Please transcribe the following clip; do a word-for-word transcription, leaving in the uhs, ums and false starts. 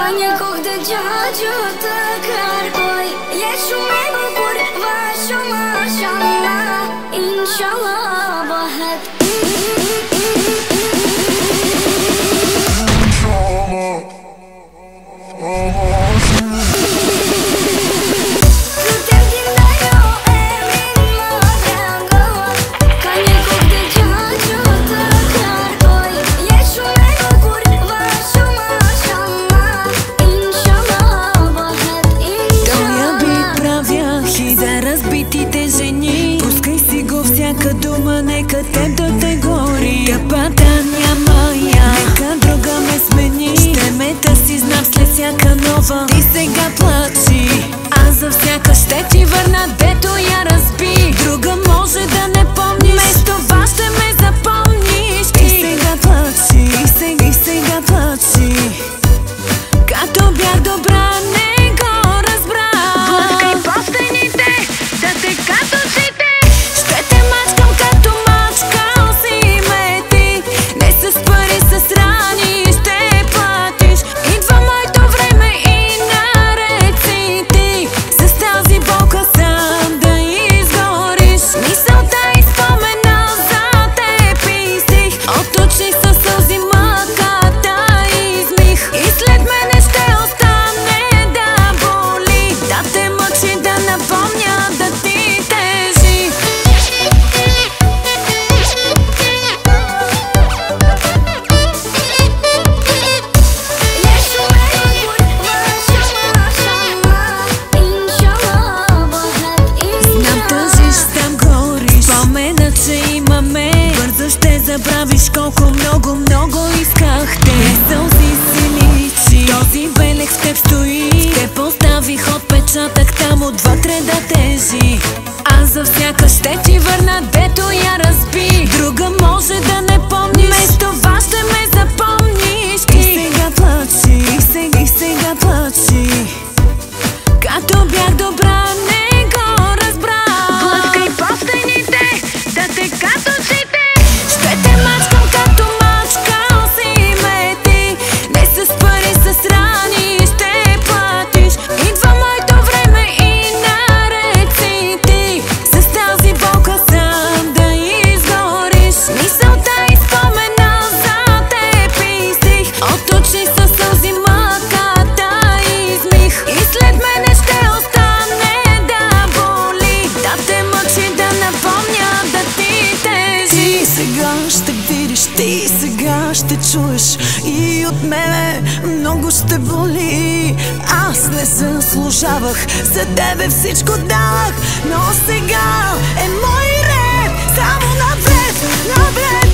Ka një kohë të gjatë që të kërkoj. Je shumë e bukur, vazhdo mashallah, inshallah bëhet. Разбитите жени, пускай си го всяка дума, нека теб да те гори. Капата няма я, нека друга ме смени. Ще ме търси, знам след всяка нова. Ти сега плачи, аз за всяка ще ти върна, дето я разби. Друга може да не помниш, вместо това ще ме запомниш. Ти сега плачи, и сега, и сега плачи. Като бях добра, не го разбра. Блъскай по стените, да те като очите. Ще те мачкам като мачкал си ме ти. Не с пари, с рани ще платиш. Идва моето време и наред си ти. С тази болка сам да изгориш. Мисълта и спомена за теб изтих. От очи със сълзи мъката измих. И след мене ще остане да боли, да те мъчи, да напомня, да ти тежи. Знам тъжиш, там гориш, спомена, че имаме. Бързо ще забравиш колко много, много искахте. Не сълзи си личи, този белег в теб стои. Те поставих отпечатък там отвътре да тежи. Аз за всяка ще ти върна, дето я разби. Друга може да не помниш, вместо това ще ме запомниш. И сега плачи, и сега, и сега плачи. Като бях добра, не го разбра. Блъскай по стените, да те като очите. Ще те мачкам като мачкал си ме ти. Не с пари, с рани ще платиш. Идва моето време и наред си ти. С тази болка сам да изгориш. Мисълта и спомена за теб изтих. От очи със сълзи мъката измих. И след мене ще остане да боли, да те мъчи, да напомня, да ти тежи. Ти сега ще видиш, ти сега ще чуеш. И от мене много ще боли. Аз не заслужавах, за тебе всичко давах. Но сега е мой ред, само напред, напред.